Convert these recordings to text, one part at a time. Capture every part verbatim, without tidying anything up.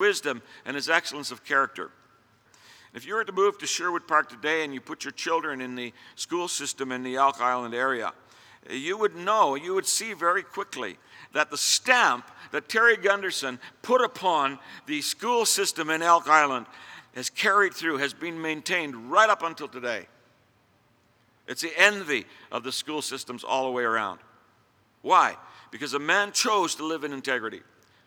wisdom and his excellence of character. If you were to move to Sherwood Park today and you put your children in the school system in the Elk Island area, you would know, you would see very quickly that the stamp that Terry Gunderson put upon the school system in Elk Island has carried through, has been maintained right up until today. It's the envy of the school systems all the way around. Why? Because a man chose to live in integrity.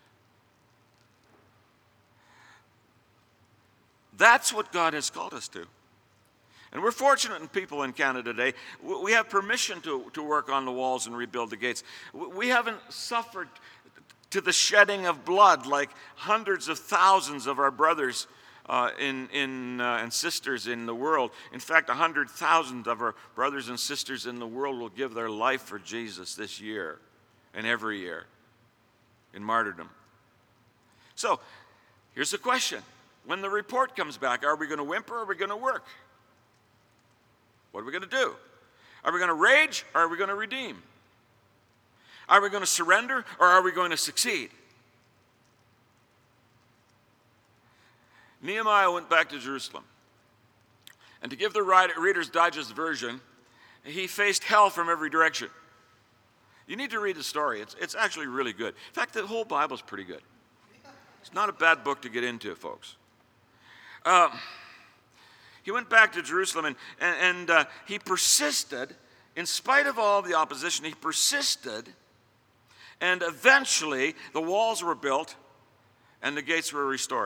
That's what God has called us to. And we're fortunate in people in Canada today. We have permission to, to work on the walls and rebuild the gates. We haven't suffered to the shedding of blood like hundreds of thousands of our brothers uh, in, in, uh, and sisters in the world. In fact, one hundred thousand of our brothers and sisters in the world will give their life for Jesus this year and every year in martyrdom. So, here's the question. When the report comes back, are we going to whimper or are we going to work? What are we going to do? Are we going to rage or are we going to redeem? Are we going to surrender or are we going to succeed? Nehemiah went back to Jerusalem. And to give the Reader's Digest version, he faced hell from every direction. You need to read the story. It's, it's actually really good. In fact, the whole Bible's pretty good. It's not a bad book to get into, folks. Um, he went back to Jerusalem, and, and, and uh, he persisted, in spite of all the opposition, he persisted, and eventually the walls were built and the gates were restored.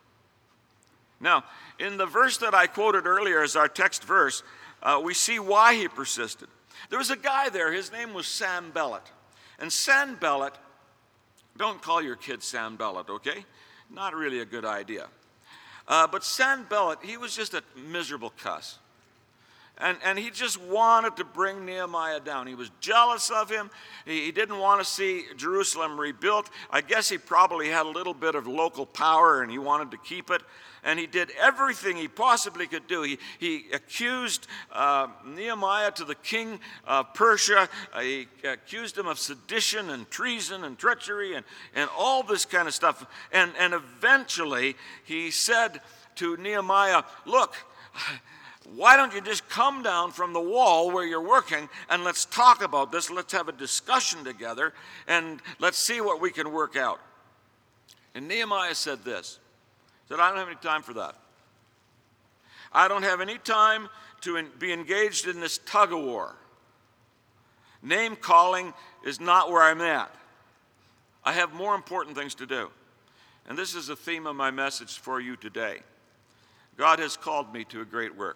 Now, in the verse that I quoted earlier as our text verse, uh, we see why he persisted. There was a guy there, his name was Sanballat. And Sanballat, don't call your kid Sanballat, okay? Not really a good idea. Uh, but Sanballat, he was just a miserable cuss. And, and he just wanted to bring Nehemiah down. He was jealous of him. He, he didn't want to see Jerusalem rebuilt. I guess he probably had a little bit of local power and he wanted to keep it. And he did everything he possibly could do. He, he accused uh, Nehemiah to the king of Persia. Uh, he accused him of sedition and treason and treachery and, and all this kind of stuff. And, and eventually he said to Nehemiah, look, why don't you just come down from the wall where you're working and let's talk about this. Let's have a discussion together and let's see what we can work out. And Nehemiah said this. He said, I don't have any time for that. I don't have any time to in, be engaged in this tug of war. Name calling is not where I'm at. I have more important things to do. And this is the theme of my message for you today. God has called me to a great work.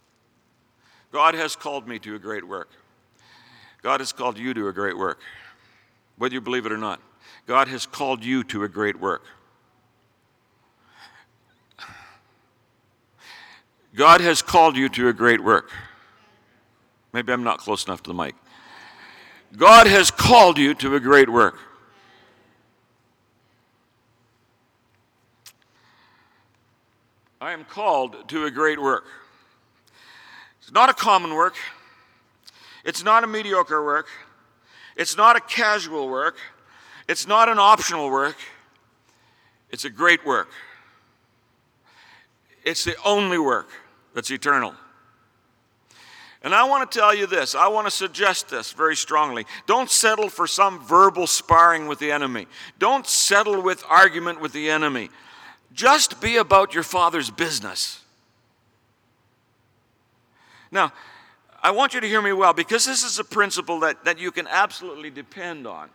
God has called me to a great work. God has called you to a great work. Whether you believe it or not, God has called you to a great work. God has called you to a great work. Maybe I'm not close enough to the mic. God has called you to a great work. I am called to a great work. It's not a common work. It's not a mediocre work. It's not a casual work. It's not an optional work. It's a great work. It's the only work that's eternal. And I want to tell you this. I want to suggest this very strongly. Don't settle for some verbal sparring with the enemy. Don't settle with argument with the enemy. Just be about your Father's business. Now, I want you to hear me well, because this is a principle that, that you can absolutely depend on.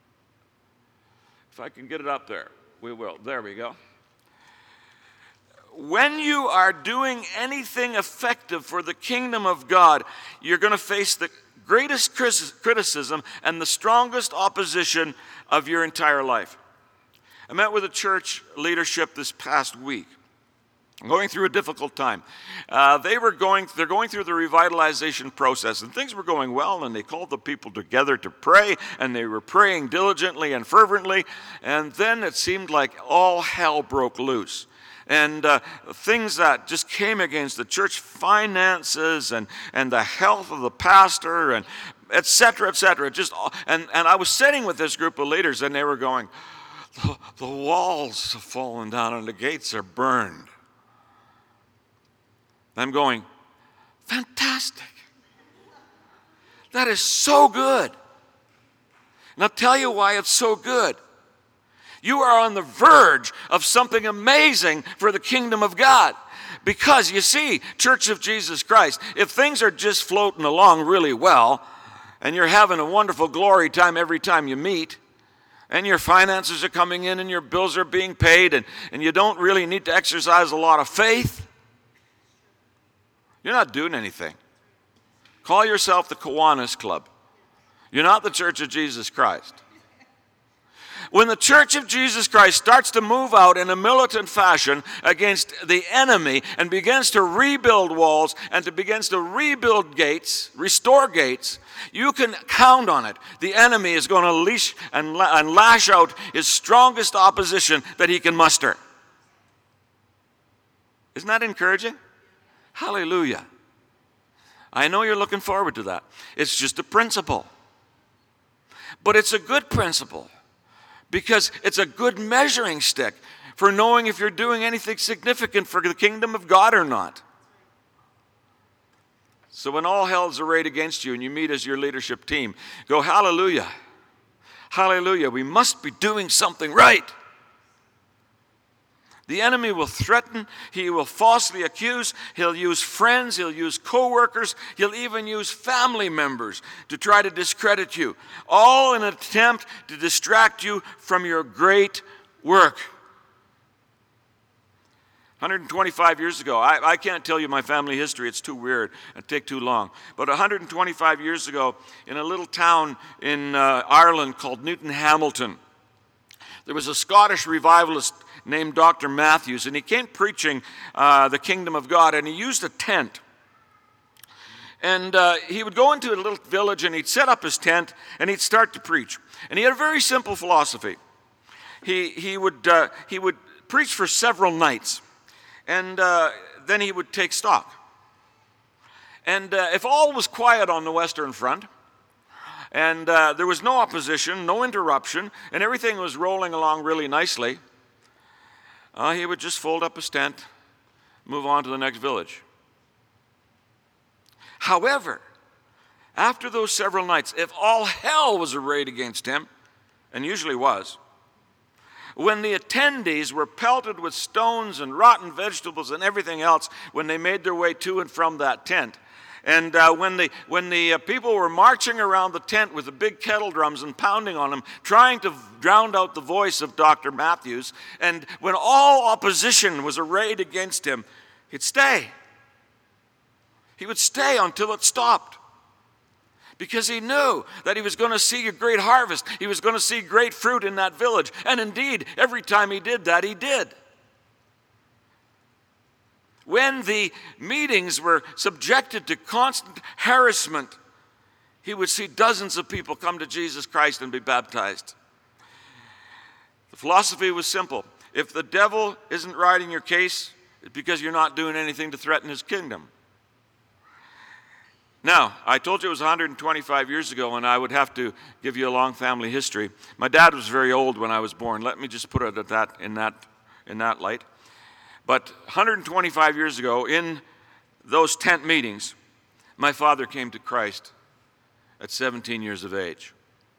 If I can get it up there, we will. There we go. When you are doing anything effective for the kingdom of God, you're going to face the greatest criticism and the strongest opposition of your entire life. I met with a church leadership this past week, going through a difficult time. Uh, they were going, they're going through the revitalization process, and things were going well, and they called the people together to pray, and they were praying diligently and fervently, and then it seemed like all hell broke loose. And uh, things that just came against the church finances and, and the health of the pastor and et cetera, et cetera. Just, and, and I was sitting with this group of leaders, and they were going, the, the walls have fallen down and the gates are burned. I'm going, fantastic. That is so good. And I'll tell you why it's so good. You are on the verge of something amazing for the kingdom of God. Because, you see, Church of Jesus Christ, if things are just floating along really well, and you're having a wonderful glory time every time you meet, and your finances are coming in and your bills are being paid, and, and you don't really need to exercise a lot of faith, you're not doing anything. Call yourself the Kiwanis Club. You're not the Church of Jesus Christ. When the Church of Jesus Christ starts to move out in a militant fashion against the enemy and begins to rebuild walls and to begins to rebuild gates, restore gates, you can count on it. The enemy is going to leash and, la- and lash out his strongest opposition that he can muster. Isn't that encouraging? Hallelujah. I know you're looking forward to that. It's just a principle. But it's a good principle. Because it's a good measuring stick for knowing if you're doing anything significant for the kingdom of God or not. So when all hell's arrayed against you and you meet as your leadership team, go, hallelujah, hallelujah, we must be doing something right. The enemy will threaten, he will falsely accuse, he'll use friends, he'll use co-workers, he'll even use family members to try to discredit you, all in an attempt to distract you from your great work. one hundred twenty-five years ago, I, I can't tell you my family history, it's too weird, it'd take too long. But one hundred twenty-five years ago, in a little town in uh, Ireland called Newton Hamilton, there was a Scottish revivalist named Doctor Matthews, and he came preaching uh, the kingdom of God, and he used a tent. And uh, he would go into a little village, and he'd set up his tent, and he'd start to preach. And he had a very simple philosophy. He, he, would, uh, he would preach for several nights, and uh, then he would take stock. And uh, if all was quiet on the Western Front, and uh, there was no opposition, no interruption, and everything was rolling along really nicely, Uh, he would just fold up his tent, move on to the next village. However, after those several nights, if all hell was arrayed against him, and usually was, when the attendees were pelted with stones and rotten vegetables and everything else when they made their way to and from that tent, and uh, when the, when the uh, people were marching around the tent with the big kettle drums and pounding on them, trying to drown out the voice of Doctor Matthews, and when all opposition was arrayed against him, he'd stay. He would stay until it stopped. Because he knew that he was going to see a great harvest. He was going to see great fruit in that village. And indeed, every time he did that, he did. When the meetings were subjected to constant harassment, he would see dozens of people come to Jesus Christ and be baptized. The philosophy was simple. If the devil isn't riding your case, it's because you're not doing anything to threaten his kingdom. Now, I told you it was one hundred twenty-five years ago, and I would have to give you a long family history. My dad was very old when I was born. Let me just put it at that, in that, in that light. But one hundred twenty-five years ago, in those tent meetings, my father came to Christ at seventeen years of age.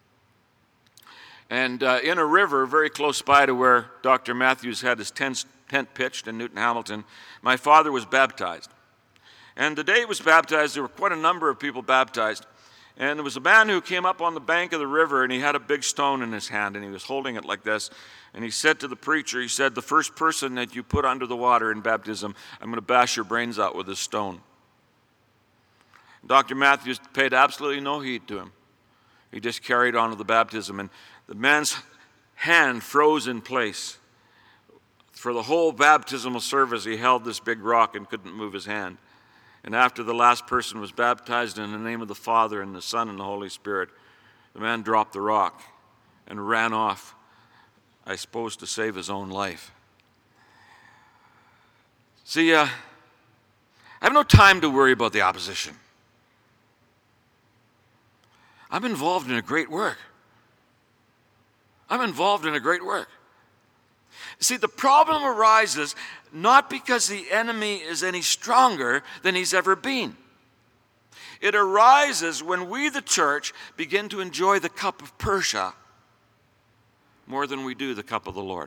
And uh, in a river very close by to where Doctor Matthews had his tent, tent pitched in Newton Hamilton, my father was baptized. And the day he was baptized, there were quite a number of people baptized. And there was a man who came up on the bank of the river, and he had a big stone in his hand, and he was holding it like this. And he said to the preacher, he said, "The first person that you put under the water in baptism, I'm going to bash your brains out with this stone." Doctor Matthews paid absolutely no heed to him. He just carried on with the baptism, and the man's hand froze in place. For the whole baptismal service, he held this big rock and couldn't move his hand. And after the last person was baptized in the name of the Father and the Son and the Holy Spirit, the man dropped the rock and ran off, I suppose, to save his own life. See, uh, I have no time to worry about the opposition. I'm involved in a great work. I'm involved in a great work. See, the problem arises not because the enemy is any stronger than he's ever been. It arises when we, the church, begin to enjoy the cup of Persia more than we do the cup of the Lord.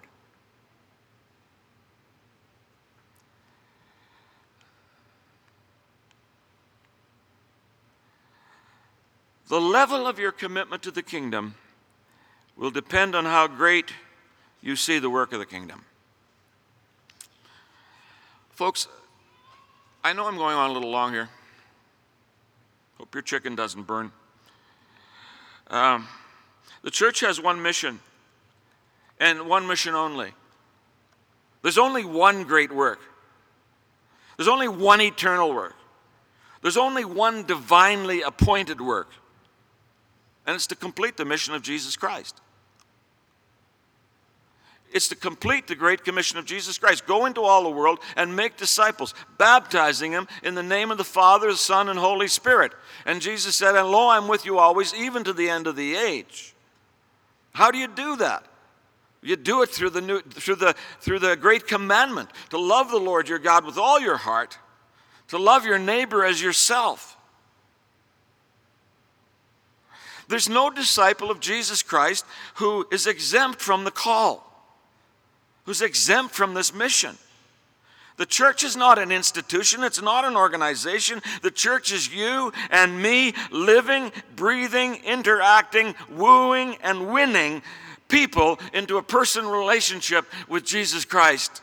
The level of your commitment to the kingdom will depend on how great you see the work of the kingdom. Folks, I know I'm going on a little long here. Hope your chicken doesn't burn. Um, the church has one mission, and one mission only. There's only one great work. There's only one eternal work. There's only one divinely appointed work, and it's to complete the mission of Jesus Christ. It's to complete the Great Commission of Jesus Christ. Go into all the world and make disciples, baptizing them in the name of the Father, the Son, and Holy Spirit. And Jesus said, and lo, I'm with you always, even to the end of the age. How do you do that? You do it through the, new, through the, through the great commandment, to love the Lord your God with all your heart, to love your neighbor as yourself. There's no disciple of Jesus Christ who is exempt from the call, who's exempt from this mission. The church is not an institution. It's not an organization. The church is you and me living, breathing, interacting, wooing, and winning people into a personal relationship with Jesus Christ.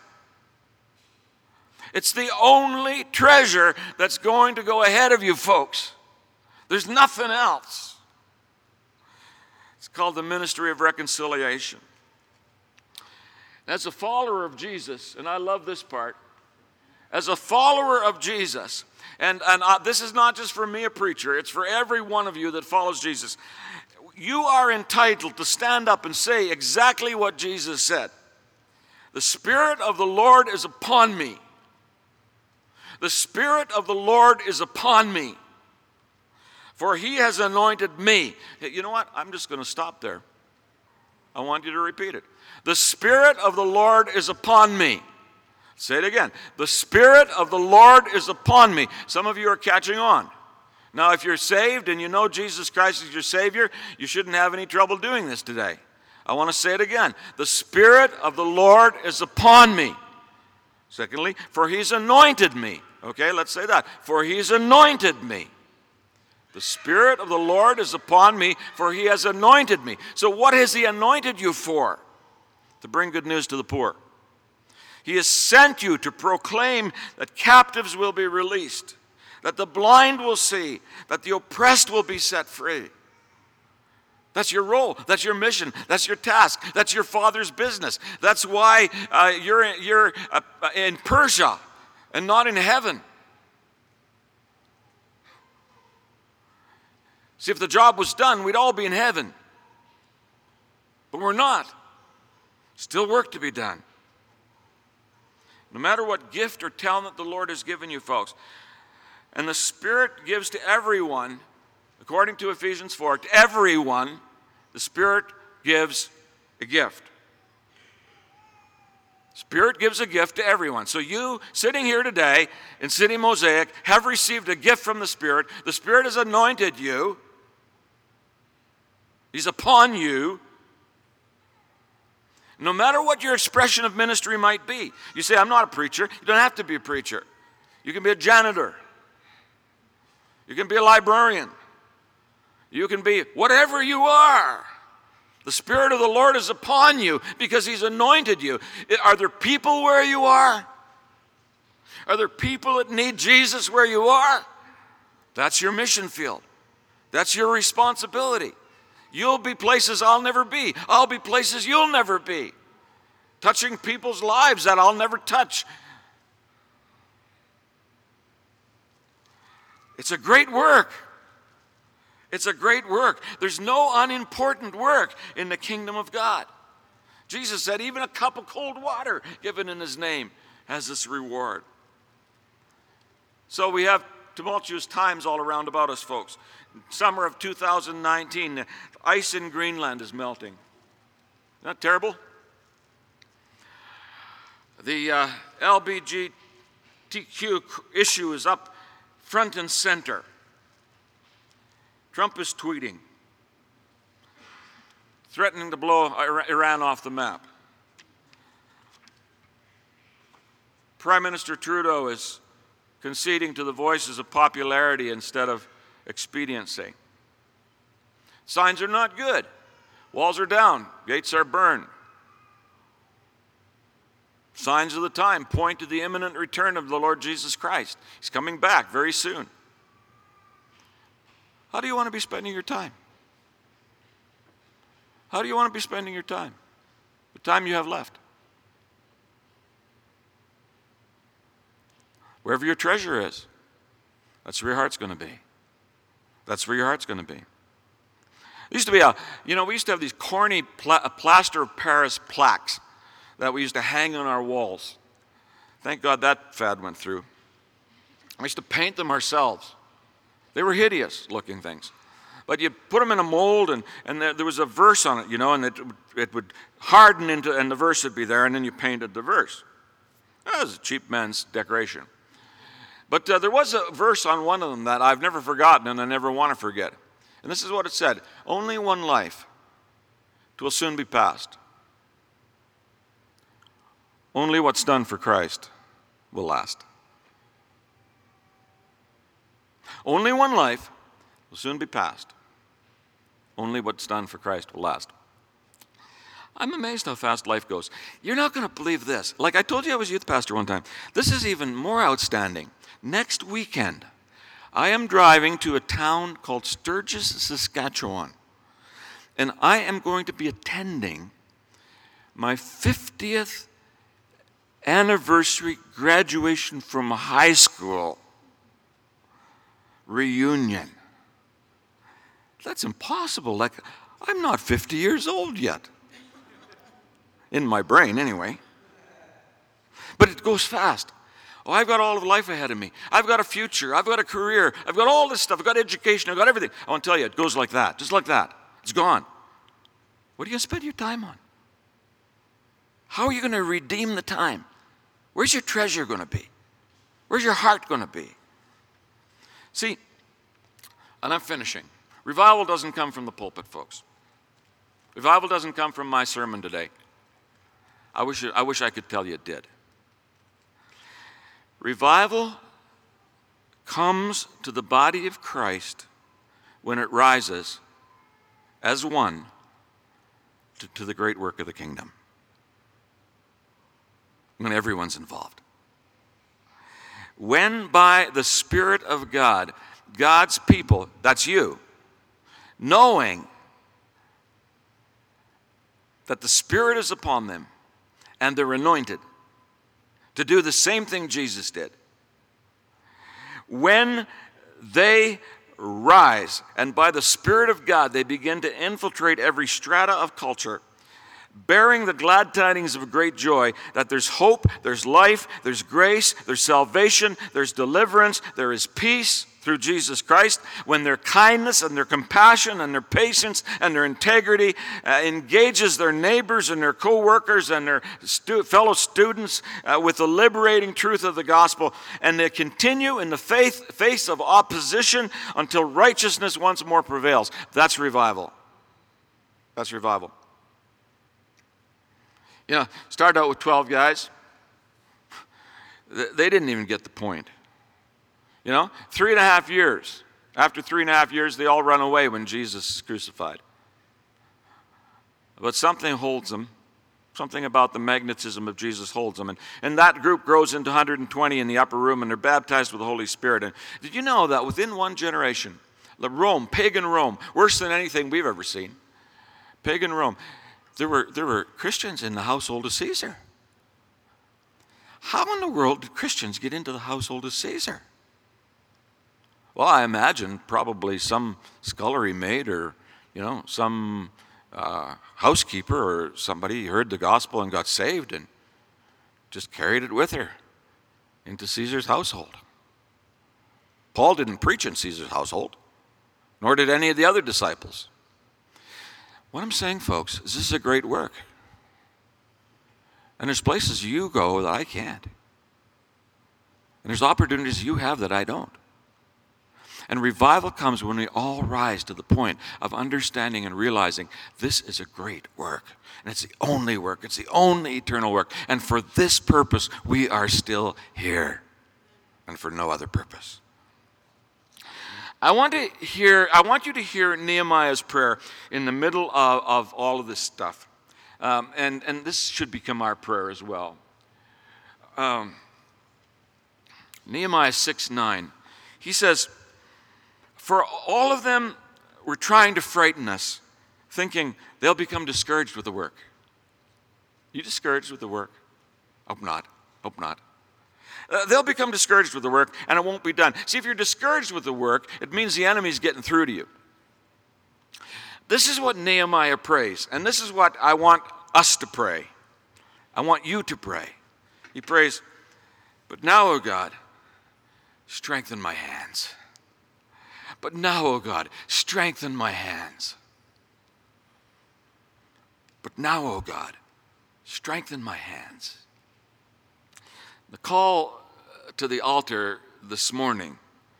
It's the only treasure that's going to go ahead of you, folks. There's nothing else. It's called the ministry of reconciliation. As a follower of Jesus, and I love this part, as a follower of Jesus, and, and uh, this is not just for me, a preacher, it's for every one of you that follows Jesus. You are entitled to stand up and say exactly what Jesus said. The Spirit of the Lord is upon me. The Spirit of the Lord is upon me, for he has anointed me. You know what? I'm just going to stop there. I want you to repeat it. The Spirit of the Lord is upon me. Say it again. The Spirit of the Lord is upon me. Some of you are catching on. Now, if you're saved and you know Jesus Christ is your Savior, you shouldn't have any trouble doing this today. I want to say it again. The Spirit of the Lord is upon me. Secondly, for he's anointed me. Okay, let's say that. For he's anointed me. The Spirit of the Lord is upon me, for he has anointed me. So what has he anointed you for? To bring good news to the poor. He has sent you to proclaim that captives will be released, that the blind will see, that the oppressed will be set free. That's your role. That's your mission. That's your task. That's your Father's business. That's why uh, you're, you're uh, in Persia and not in heaven. See, if the job was done, we'd all be in heaven. But we're not. Still work to be done. No matter what gift or talent the Lord has given you, folks. And the Spirit gives to everyone, according to Ephesians four, to everyone, the Spirit gives a gift. Spirit gives a gift to everyone. So you, sitting here today in City Mosaic, have received a gift from the Spirit. The Spirit has anointed you. He's upon you. No matter what your expression of ministry might be. You say, I'm not a preacher. You don't have to be a preacher. You can be a janitor. You can be a librarian. You can be whatever you are. The Spirit of the Lord is upon you because he's anointed you. Are there people where you are? Are there people that need Jesus where you are? That's your mission field. That's your responsibility. You'll be places I'll never be. I'll be places you'll never be. Touching people's lives that I'll never touch. It's a great work. It's a great work. There's no unimportant work in the kingdom of God. Jesus said even a cup of cold water given in his name has this reward. So we have tumultuous times all around about us, folks. Summer of two thousand nineteen, the ice in Greenland is melting. Isn't that terrible? The uh, L G B T Q issue is up front and center. Trump is tweeting, threatening to blow Iran off the map. Prime Minister Trudeau is conceding to the voices of popularity instead of expediency. Signs are not good. Walls are down. Gates are burned. Signs of the time point to the imminent return of the Lord Jesus Christ. He's coming back very soon. How do you want to be spending your time? How do you want to be spending your time? The time you have left. Wherever your treasure is, that's where your heart's going to be. That's where your heart's going to be. There used to be a, you know, we used to have these corny pla- plaster of Paris plaques that we used to hang on our walls. Thank God that fad went through. We used to paint them ourselves. They were hideous looking things. But you put them in a mold, and, and there, there was a verse on it, you know, and it, it would harden into, and the verse would be there, and then you painted the verse. That was a cheap man's decoration. But uh, there was a verse on one of them that I've never forgotten and I never want to forget. And this is what it said: only one life, 'twill soon be past. Only what's done for Christ will last. Only one life will soon be past. Only what's done for Christ will last. I'm amazed how fast life goes. You're not going to believe this. Like I told you I was youth pastor one time. This is even more outstanding. Next weekend, I am driving to a town called Sturgis, Saskatchewan. And I am going to be attending my fiftieth anniversary graduation from high school reunion. That's impossible. Like, I'm not fifty years old yet. In my brain, anyway. But it goes fast. Oh, I've got all of life ahead of me. I've got a future. I've got a career. I've got all this stuff. I've got education. I've got everything. I want to tell you, it goes like that. Just like that. It's gone. What are you going to spend your time on? How are you going to redeem the time? Where's your treasure going to be? Where's your heart going to be? See, and I'm finishing. Revival doesn't come from the pulpit, folks. Revival doesn't come from my sermon today. I wish, it, I wish I could tell you it did. Revival comes to the body of Christ when it rises as one to, to the great work of the kingdom. When everyone's involved. When by the Spirit of God, God's people, that's you, knowing that the Spirit is upon them and they're anointed to do the same thing Jesus did. When they rise and by the Spirit of God they begin to infiltrate every strata of culture, bearing the glad tidings of great joy that there's hope, there's life, there's grace, there's salvation, there's deliverance, there is peace through Jesus Christ, when their kindness and their compassion and their patience and their integrity uh, engages their neighbors and their co-workers and their stu- fellow students uh, with the liberating truth of the gospel, and they continue in the faith, face of opposition until righteousness once more prevails. That's revival. That's revival. You know, started out with twelve guys. They didn't even get the point. You know, three and a half years. After three and a half years, they all run away when Jesus is crucified. But something holds them. Something about the magnetism of Jesus holds them. And, and that group grows into one hundred twenty in the upper room, and they're baptized with the Holy Spirit. And did you know that within one generation, the Rome, pagan Rome, worse than anything we've ever seen, pagan Rome, there were, there were Christians in the household of Caesar. How in the world did Christians get into the household of Caesar? Well, I imagine probably some scullery maid or, you know, some uh, housekeeper or somebody heard the gospel and got saved and just carried it with her into Caesar's household. Paul didn't preach in Caesar's household, nor did any of the other disciples. What I'm saying, folks, is this is a great work. And there's places you go that I can't. And there's opportunities you have that I don't. And revival comes when we all rise to the point of understanding and realizing this is a great work. And it's the only work. It's the only eternal work. And for this purpose, we are still here. And for no other purpose. I want to hear, I want you to hear Nehemiah's prayer in the middle of, of all of this stuff. Um, and, and this should become our prayer as well. Um, Nehemiah six nine. He says, for all of them were trying to frighten us, thinking they'll become discouraged with the work. You discouraged with the work? Hope not. Hope not. Uh, they'll become discouraged with the work, and it won't be done. See, if you're discouraged with the work, it means the enemy's getting through to you. This is what Nehemiah prays, and this is what I want us to pray. I want you to pray. He prays, but now, O God, strengthen my hands. But now, O God, strengthen my hands. But now, O God, strengthen my hands. The call to the altar this morning,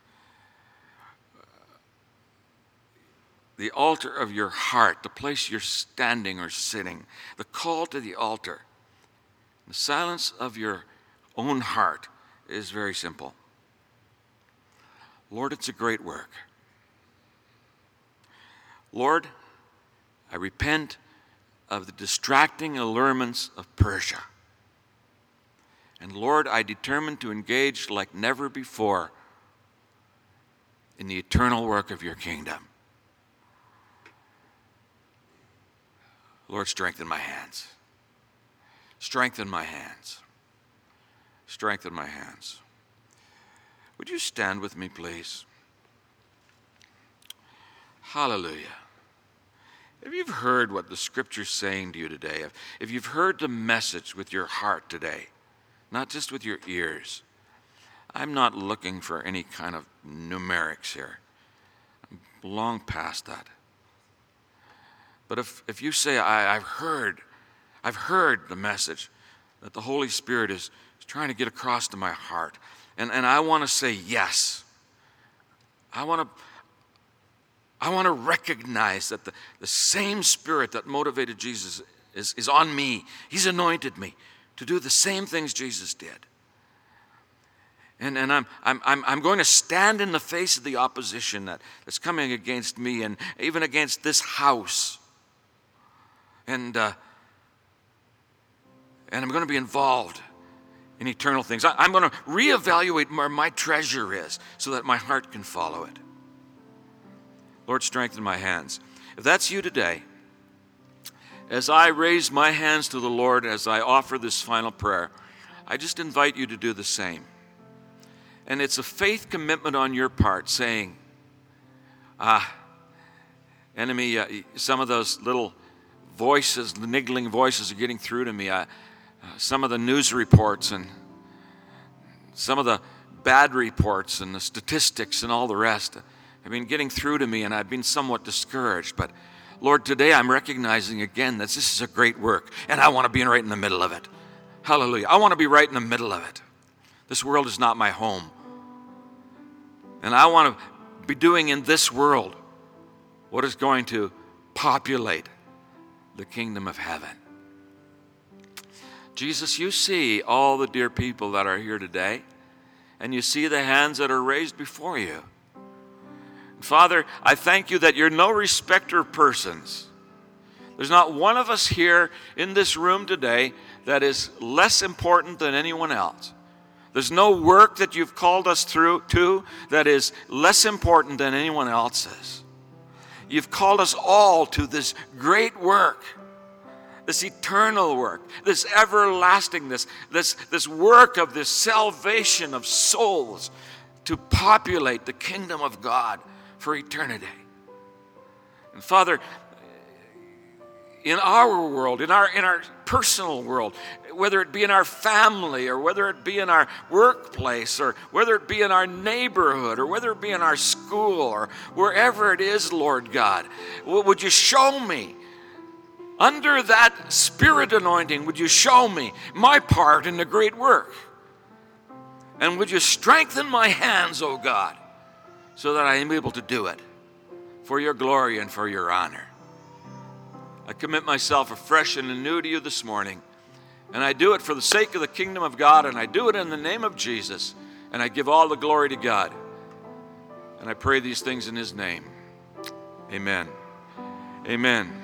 the altar of your heart, the place you're standing or sitting, the call to the altar, the silence of your own heart is very simple. Lord, it's a great work. Lord, I repent of the distracting allurements of Persia. And Lord, I determine to engage like never before in the eternal work of your kingdom. Lord, strengthen my hands. Strengthen my hands. Strengthen my hands. Would you stand with me, please? Hallelujah. If you've heard what the Scripture's saying to you today, if, if you've heard the message with your heart today, not just with your ears, I'm not looking for any kind of numerics here. I'm long past that. But if, if you say, I, I've heard, I've heard the message that the Holy Spirit is, is trying to get across to my heart, and, and I want to say yes. I want to I want to recognize that the, the same Spirit that motivated Jesus is, is on me. He's anointed me to do the same things Jesus did. And, and I'm, I'm, I'm, I'm going to stand in the face of the opposition that, that's coming against me and even against this house. And, uh, and I'm going to be involved in eternal things. I, I'm going to reevaluate where my treasure is so that my heart can follow it. Lord, strengthen my hands. If that's you today, as I raise my hands to the Lord, as I offer this final prayer, I just invite you to do the same. And it's a faith commitment on your part saying, ah, enemy, uh, some of those little voices, the niggling voices are getting through to me. I, uh, some of the news reports and some of the bad reports and the statistics and all the rest have been getting through to me, and I've been somewhat discouraged. But Lord, today I'm recognizing again that this is a great work, and I want to be right in the middle of it. Hallelujah. I want to be right in the middle of it. This world is not my home. And I want to be doing in this world what is going to populate the kingdom of heaven. Jesus, you see all the dear people that are here today, and you see the hands that are raised before you. Father, I thank you that you're no respecter of persons. There's not one of us here in this room today that is less important than anyone else. There's no work that you've called us through to that is less important than anyone else's. You've called us all to this great work, this eternal work, this everlastingness, this, this work of this salvation of souls to populate the kingdom of God for eternity. And Father, in our world, in our in our personal world, whether it be in our family or whether it be in our workplace or whether it be in our neighborhood or whether it be in our school or wherever it is, Lord God, would you show me under that Spirit anointing, would you show me my part in the great work? And would you strengthen my hands, O God, so that I am able to do it for your glory and for your honor. I commit myself afresh and anew to you this morning, and I do it for the sake of the kingdom of God, and I do it in the name of Jesus, and I give all the glory to God. And I pray these things in his name. Amen. Amen.